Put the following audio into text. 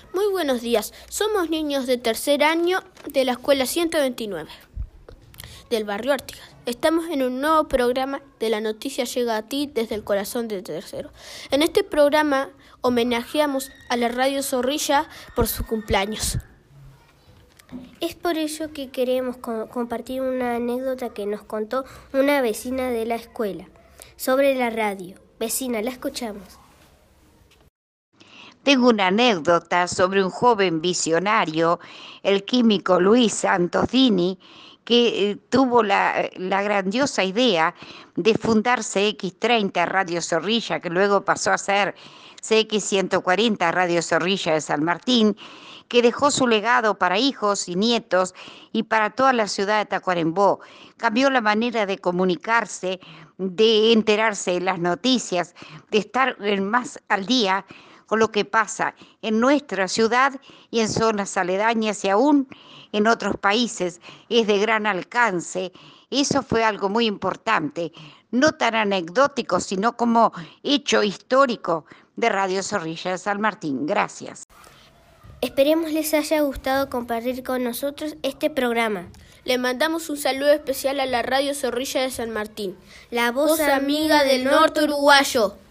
Muy buenos días, somos niños de tercer año de la escuela 129 del barrio Artigas. Estamos en un nuevo programa de La Noticia Llega a Ti desde el corazón de tercero. En este programa homenajeamos a la Radio Zorrilla por su cumpleaños. Es por ello que queremos compartir una anécdota que nos contó una vecina de la escuela sobre la radio. Vecina, la escuchamos. Tengo una anécdota sobre un joven visionario, el químico Luis Santos Dini, que tuvo la grandiosa idea de fundar CX30 Radio Zorrilla, que luego pasó a ser CX140 Radio Zorrilla de San Martín, que dejó su legado para hijos y nietos y para toda la ciudad de Tacuarembó. Cambió la manera de comunicarse, de enterarse de las noticias, de estar más al día con lo que pasa en nuestra ciudad y en zonas aledañas y aún en otros países. Es de gran alcance. Eso fue algo muy importante, no tan anecdótico, sino como hecho histórico de Radio Zorrilla de San Martín. Gracias. Esperemos les haya gustado compartir con nosotros este programa. Le mandamos un saludo especial a la Radio Zorrilla de San Martín, la voz amiga del norte uruguayo.